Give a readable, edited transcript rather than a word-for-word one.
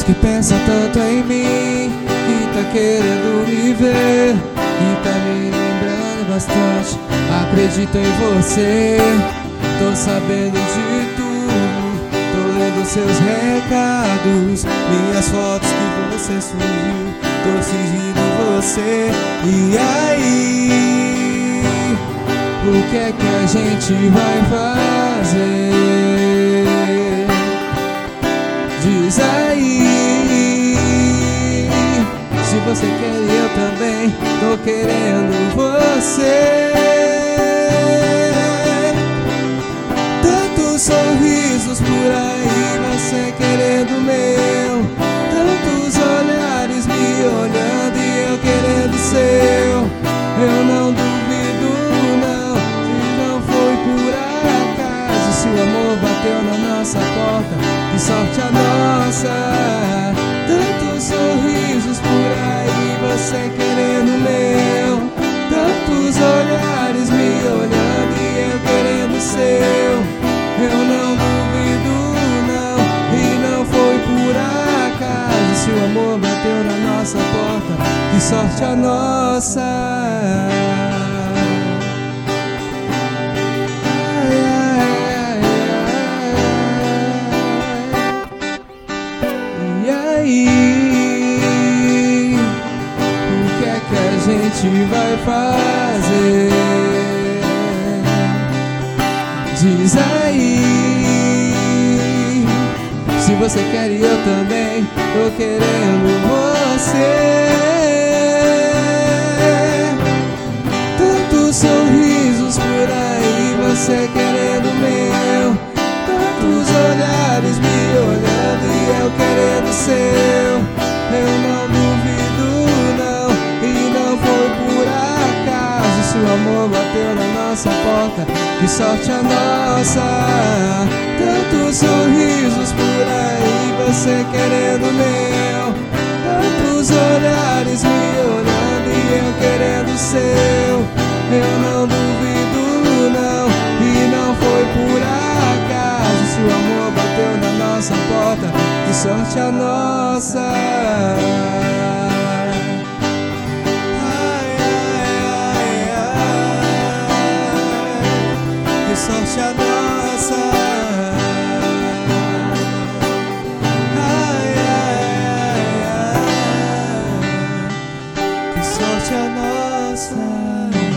Deus que pensa tanto em mim, que tá querendo me ver, que tá me lembrando bastante. Acredito em você, tô sabendo de tudo, tô lendo seus recados, minhas fotos que você subiu, tô seguindo você. E aí, o que é que a gente vai fazer? Diz aí, se você quer eu também tô querendo você. Tantos sorrisos por aí, você querendo o meu, tantos olhares me olhando e eu querendo o seu. Eu não duvido não, se não foi por acaso, se o amor bateu na nossa porta, que sorte a nossa. Tantos sorrisos por aí, você querendo o meu, tantos olhares me olhando e eu querendo o seu. Eu não duvido não, e não foi por acaso, se o amor bateu na nossa porta, que sorte a nossa. E aí, o que é que a gente vai fazer? Diz aí, se você quer e eu também tô querendo você. Tantos sorrisos por aí, você querendo o meu, tantos olhares me olhando e eu querendo o seu. Eu não duvido não, e não foi por acaso, se o amor bateu na nossa porta, que sorte a nossa. Tantos sorrisos por aí, você querendo o meu, tantos olhares me olhando e eu querendo o seu. Eu não duvido não, e não foi por acaso, se o amor bateu na nossa porta, que sorte a nossa. Que sorte a nossa. Ai, ai, ai, ai. Que sorte a nossa.